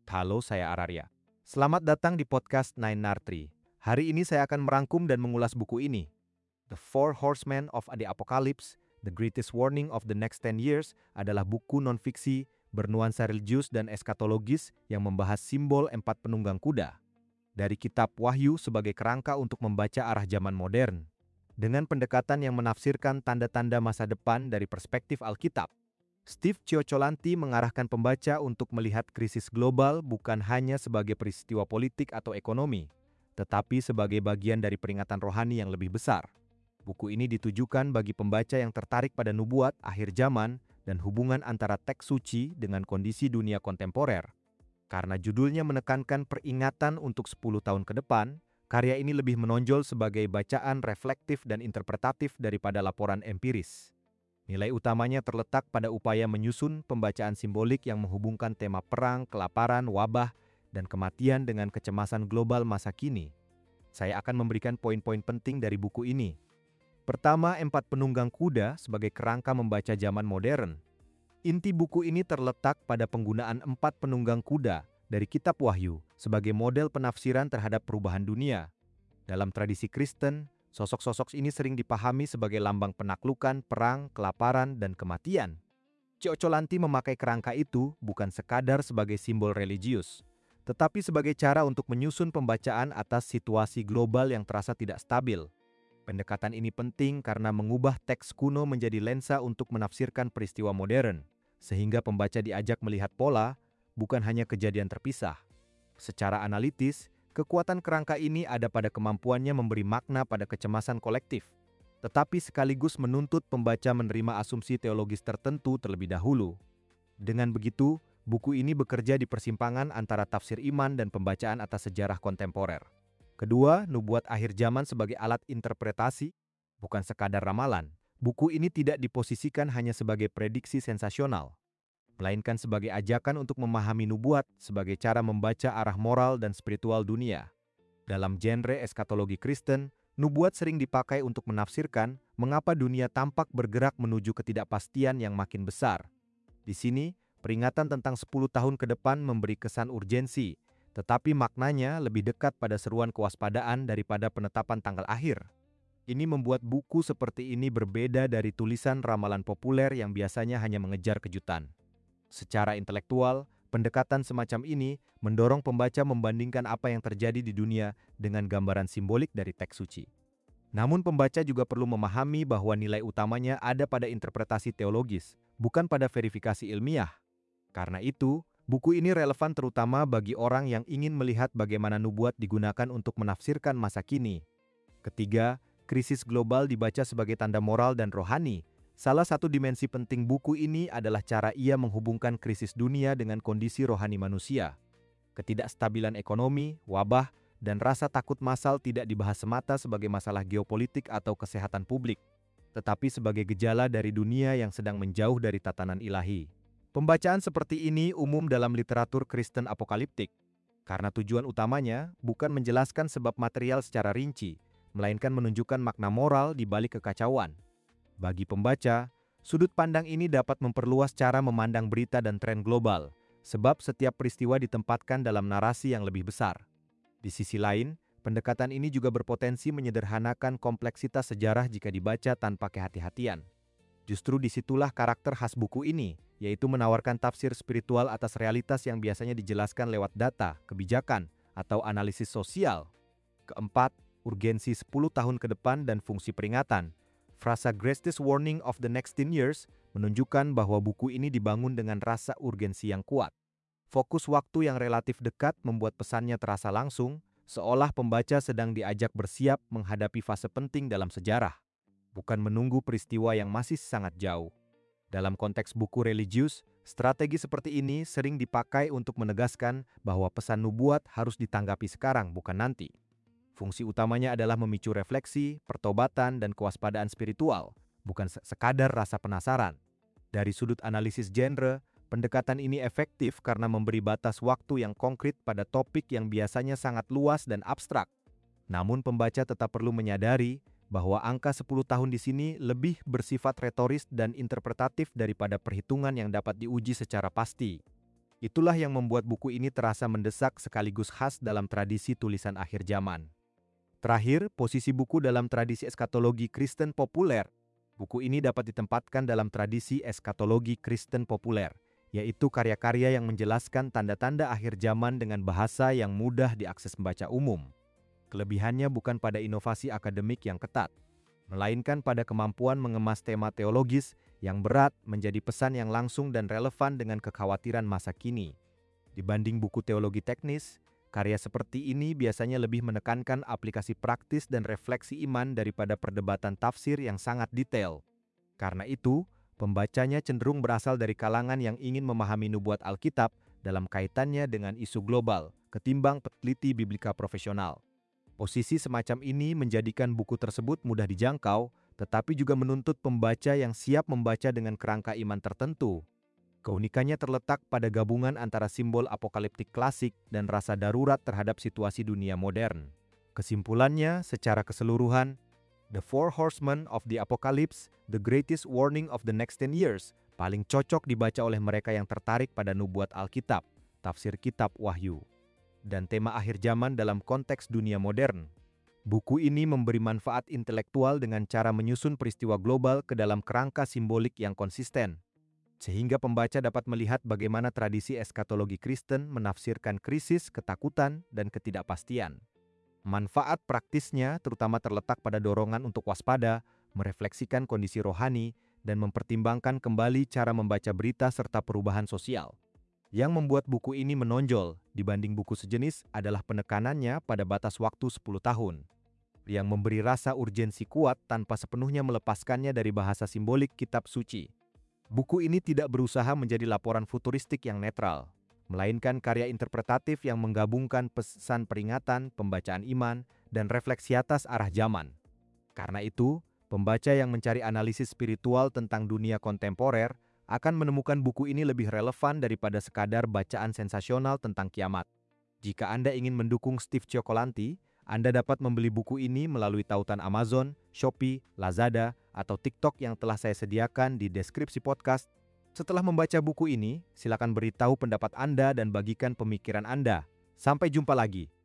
Halo, saya Araria. Selamat datang di podcast Nine Nartri. Hari ini saya akan merangkum dan mengulas buku ini. The Four Horsemen of the Apocalypse, The Greatest Warning of the Next 10 Years adalah buku non-fiksi bernuansa religius dan eskatologis yang membahas simbol empat penunggang kuda. Dari kitab Wahyu sebagai kerangka untuk membaca arah zaman modern, dengan pendekatan yang menafsirkan tanda-tanda masa depan dari perspektif Alkitab. Steve Cioccolanti mengarahkan pembaca untuk melihat krisis global bukan hanya sebagai peristiwa politik atau ekonomi, tetapi sebagai bagian dari peringatan rohani yang lebih besar. Buku ini ditujukan bagi pembaca yang tertarik pada nubuat akhir zaman dan hubungan antara teks suci dengan kondisi dunia kontemporer. Karena judulnya menekankan peringatan untuk 10 tahun ke depan, karya ini lebih menonjol sebagai bacaan reflektif dan interpretatif daripada laporan empiris. Nilai utamanya terletak pada upaya menyusun pembacaan simbolik yang menghubungkan tema perang, kelaparan, wabah, dan kematian dengan kecemasan global masa kini. Saya akan memberikan poin-poin penting dari buku ini. Pertama, empat penunggang kuda sebagai kerangka membaca zaman modern. Inti buku ini terletak pada penggunaan empat penunggang kuda dari kitab Wahyu sebagai model penafsiran terhadap perubahan dunia. Dalam tradisi Kristen, sosok-sosok ini sering dipahami sebagai lambang penaklukan, perang, kelaparan, dan kematian. Cioccolanti memakai kerangka itu bukan sekadar sebagai simbol religius, tetapi sebagai cara untuk menyusun pembacaan atas situasi global yang terasa tidak stabil. Pendekatan ini penting karena mengubah teks kuno menjadi lensa untuk menafsirkan peristiwa modern, sehingga pembaca diajak melihat pola, bukan hanya kejadian terpisah. Secara analitis, kekuatan kerangka ini ada pada kemampuannya memberi makna pada kecemasan kolektif, tetapi sekaligus menuntut pembaca menerima asumsi teologis tertentu terlebih dahulu. Dengan begitu, buku ini bekerja di persimpangan antara tafsir iman dan pembacaan atas sejarah kontemporer. Kedua, nubuat akhir zaman sebagai alat interpretasi, bukan sekadar ramalan. Buku ini tidak diposisikan hanya sebagai prediksi sensasional, melainkan sebagai ajakan untuk memahami nubuat sebagai cara membaca arah moral dan spiritual dunia. Dalam genre eskatologi Kristen, nubuat sering dipakai untuk menafsirkan mengapa dunia tampak bergerak menuju ketidakpastian yang makin besar. Di sini, peringatan tentang 10 tahun ke depan memberi kesan urgensi, tetapi maknanya lebih dekat pada seruan kewaspadaan daripada penetapan tanggal akhir. Ini membuat buku seperti ini berbeda dari tulisan ramalan populer yang biasanya hanya mengejar kejutan. Secara intelektual, pendekatan semacam ini mendorong pembaca membandingkan apa yang terjadi di dunia dengan gambaran simbolik dari teks suci. Namun pembaca juga perlu memahami bahwa nilai utamanya ada pada interpretasi teologis, bukan pada verifikasi ilmiah. Karena itu, buku ini relevan terutama bagi orang yang ingin melihat bagaimana nubuat digunakan untuk menafsirkan masa kini. Ketiga, krisis global dibaca sebagai tanda moral dan rohani. Salah satu dimensi penting buku ini adalah cara ia menghubungkan krisis dunia dengan kondisi rohani manusia. Ketidakstabilan ekonomi, wabah, dan rasa takut massal tidak dibahas semata sebagai masalah geopolitik atau kesehatan publik, tetapi sebagai gejala dari dunia yang sedang menjauh dari tatanan ilahi. Pembacaan seperti ini umum dalam literatur Kristen apokaliptik, karena tujuan utamanya bukan menjelaskan sebab material secara rinci, melainkan menunjukkan makna moral di balik kekacauan. Bagi pembaca, sudut pandang ini dapat memperluas cara memandang berita dan tren global, sebab setiap peristiwa ditempatkan dalam narasi yang lebih besar. Di sisi lain, pendekatan ini juga berpotensi menyederhanakan kompleksitas sejarah jika dibaca tanpa kehati-hatian. Justru disitulah karakter khas buku ini, yaitu menawarkan tafsir spiritual atas realitas yang biasanya dijelaskan lewat data, kebijakan, atau analisis sosial. Keempat, urgensi 10 tahun ke depan dan fungsi peringatan. Frasa Greatest Warning of the Next 10 Years menunjukkan bahwa buku ini dibangun dengan rasa urgensi yang kuat. Fokus waktu yang relatif dekat membuat pesannya terasa langsung, seolah pembaca sedang diajak bersiap menghadapi fase penting dalam sejarah, bukan menunggu peristiwa yang masih sangat jauh. Dalam konteks buku religius, strategi seperti ini sering dipakai untuk menegaskan bahwa pesan nubuat harus ditanggapi sekarang, bukan nanti. Fungsi utamanya adalah memicu refleksi, pertobatan, dan kewaspadaan spiritual, bukan sekadar rasa penasaran. Dari sudut analisis genre, pendekatan ini efektif karena memberi batas waktu yang konkret pada topik yang biasanya sangat luas dan abstrak. Namun pembaca tetap perlu menyadari bahwa angka 10 tahun di sini lebih bersifat retoris dan interpretatif daripada perhitungan yang dapat diuji secara pasti. Itulah yang membuat buku ini terasa mendesak sekaligus khas dalam tradisi tulisan akhir zaman. Terakhir, posisi buku dalam tradisi eskatologi Kristen populer. Buku ini dapat ditempatkan dalam tradisi eskatologi Kristen populer, yaitu karya-karya yang menjelaskan tanda-tanda akhir zaman dengan bahasa yang mudah diakses pembaca umum. Kelebihannya bukan pada inovasi akademik yang ketat, melainkan pada kemampuan mengemas tema teologis yang berat menjadi pesan yang langsung dan relevan dengan kekhawatiran masa kini. Dibanding buku teologi teknis, karya seperti ini biasanya lebih menekankan aplikasi praktis dan refleksi iman daripada perdebatan tafsir yang sangat detail. Karena itu, pembacanya cenderung berasal dari kalangan yang ingin memahami nubuat Alkitab dalam kaitannya dengan isu global, ketimbang peneliti biblika profesional. Posisi semacam ini menjadikan buku tersebut mudah dijangkau, tetapi juga menuntut pembaca yang siap membaca dengan kerangka iman tertentu. Keunikannya terletak pada gabungan antara simbol apokaliptik klasik dan rasa darurat terhadap situasi dunia modern. Kesimpulannya, secara keseluruhan, The Four Horsemen of the Apocalypse, The Greatest Warning of the Next 10 Years, paling cocok dibaca oleh mereka yang tertarik pada nubuat Alkitab, tafsir kitab Wahyu, dan tema akhir zaman dalam konteks dunia modern. Buku ini memberi manfaat intelektual dengan cara menyusun peristiwa global ke dalam kerangka simbolik yang konsisten, sehingga pembaca dapat melihat bagaimana tradisi eskatologi Kristen menafsirkan krisis, ketakutan, dan ketidakpastian. Manfaat praktisnya terutama terletak pada dorongan untuk waspada, merefleksikan kondisi rohani, dan mempertimbangkan kembali cara membaca berita serta perubahan sosial. Yang membuat buku ini menonjol dibanding buku sejenis adalah penekanannya pada batas waktu 10 tahun, yang memberi rasa urgensi kuat tanpa sepenuhnya melepaskannya dari bahasa simbolik kitab suci. Buku ini tidak berusaha menjadi laporan futuristik yang netral, melainkan karya interpretatif yang menggabungkan pesan peringatan, pembacaan iman, dan refleksi atas arah zaman. Karena itu, pembaca yang mencari analisis spiritual tentang dunia kontemporer akan menemukan buku ini lebih relevan daripada sekadar bacaan sensasional tentang kiamat. Jika Anda ingin mendukung Steve Cioccolanti, Anda dapat membeli buku ini melalui tautan Amazon, Shopee, Lazada, atau TikTok yang telah saya sediakan di deskripsi podcast. Setelah membaca buku ini, silakan beritahu pendapat Anda dan bagikan pemikiran Anda. Sampai jumpa lagi.